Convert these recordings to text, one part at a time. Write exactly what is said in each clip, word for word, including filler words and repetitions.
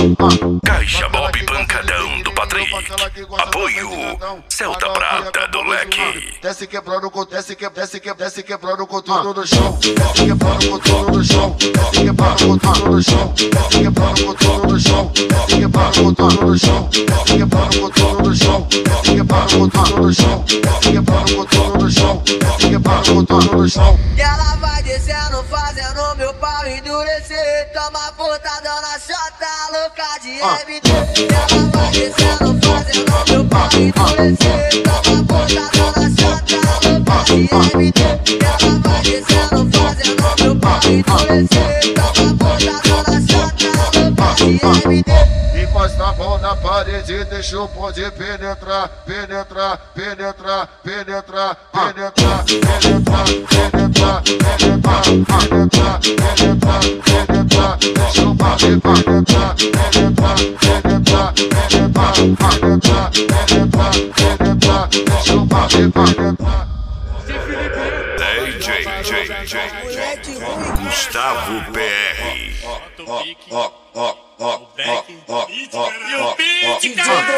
Caixa Bob Pancadão do Patrick. Apoio Celta Prata do Leque. Desce quebrando com desce que desce que desce quebrando com tudo no chão. Desce quebrando com tudo no chão. Desce quebrando com tudo no chão. Desce quebrando com tudo no chão. Desce quebrando com tudo no chão. Desce quebrando com tudo no chão. Desce quebrando com tudo no chão. Desce quebrando com tudo no chão. Desce quebrando com tudo no chão. E ela vai descendo, fazendo meu pau endurecer. Toma portadão na chota, louca de M D. Ela vai descendo, fazendo meu pau endurecer. Toma portadão na chota, louca de M D. Ela vai descendo, fazendo meu pau endurecer. Toma portadão na chota, louca de M D. Encosta a mão na parede, deixa o bonde penetrar, penetrar, penetrar, penetrar, penetrar, penetrar, penetrar, penetrar, penetrar, penetrar, penetrar, deixa o bonde penetrar, penetrar, penetrar, penetrar, penetrar, penetrar, penetrar, deixa o bonde penetrar. D J J J Gustavo P R. Ó, ó, ó, Beck, ó, ó, ó, e o beat, D J cara.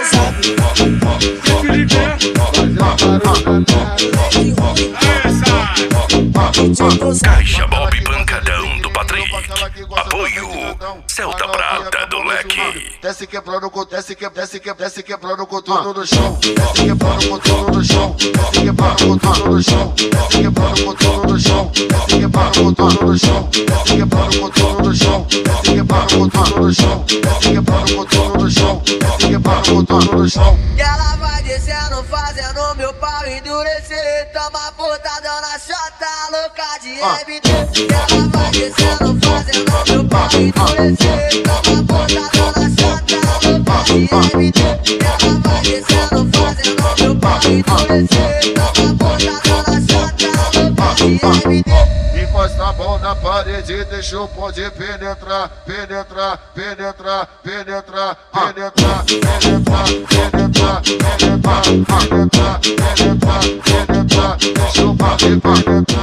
Caixa Bob Pancadão do Patrick. Apoio Celta Prata do Leque. Desce quebrando com desce que desce que desce quebrando com tudo no chão. Desce quebrando com tudo no chão. Desce quebrando com tudo no chão. Desce quebrando com tudo no chão. Desce quebrando com tudo no chão. Desce quebrando com tudo no chão. Desce quebrando com tudo no chão. Desce quebrando com tudo no chão. Desce quebrando com tudo no chão. E ela vai descendo, fazendo meu pau endurecer. Toma portadão na chota, louca de M D. Ela vai descendo, fazendo meu pau endurecer. Toma portadão na chota, louca de M D. Ela vai descendo, fazendo meu pau endurecer. Toma portadão na chota, louca de M D. Encosta a mão na parede, deixa o bonde penetrar, penetrar, penetrar, penetrar, penetrar, penetrar, penetrar, penetrar, penetrar, penetrar, penetrar, deixa o bonde penetrar.